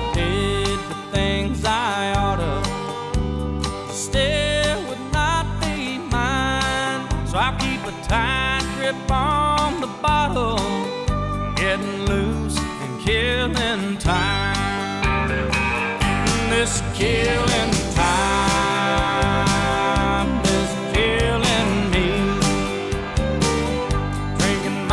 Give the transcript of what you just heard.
did the things I oughta, still would not be mine. So I'll keep a tight grip on the bottle, getting loose and killing time. This killing